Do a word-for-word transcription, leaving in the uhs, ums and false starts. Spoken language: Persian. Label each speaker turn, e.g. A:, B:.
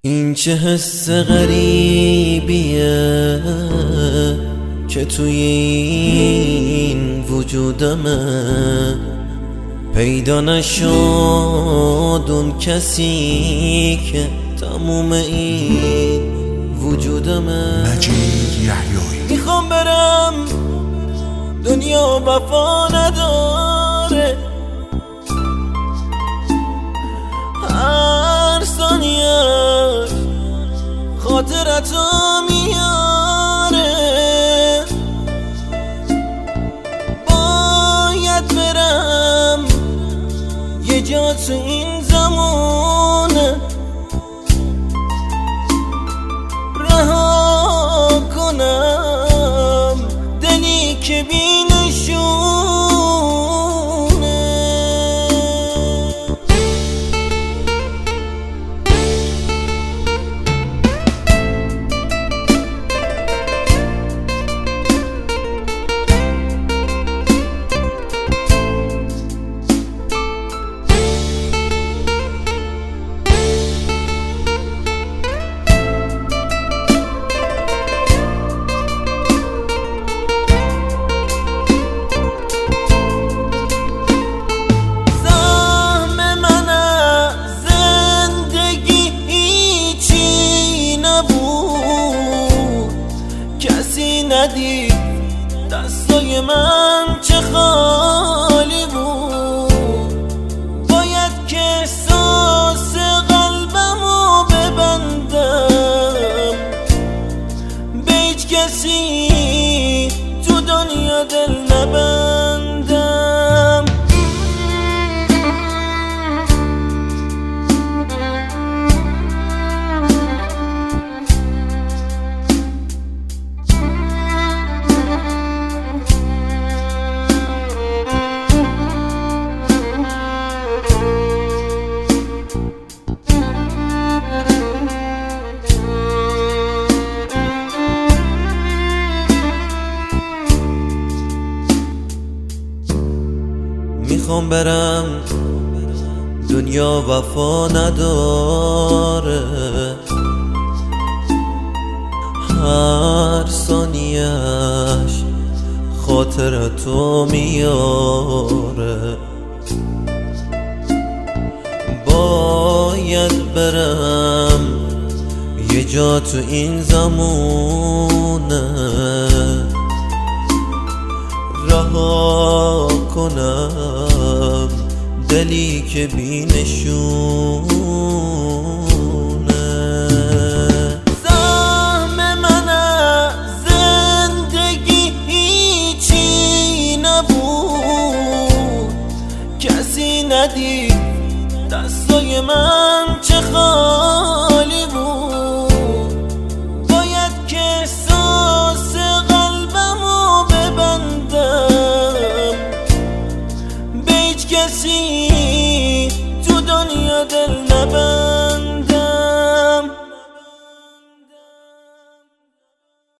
A: این چه حس غریبیه که توی این وجودمه، پیدا نشد اون کسی که تموم این وجودمه.
B: مجید یحیایی.
A: میخوام برم دنیا وفا نداره، هر ثانیه خاطرتو میاره. باید برم یه جا تو این زمانه، رها کنم دلی که بی نشونه. ندید دستای من چه خالی بود، باید که احساس قلبمو ببندم، به هیچ کسی تو دنیا دل نبندم. میخوام برم دنیا وفا نداره، هر ثانیه‌اش خاطرتو میاره. باید برم یه جا تو این زمونه، رها کنم دلی که بی نشونه. سهم من از زندگی هیچی نبود، کسی ندید دستای من چه خالی بود، باید که احساس قلبمو ببندم، به هیچ کسی تو دنیا دل نبندم.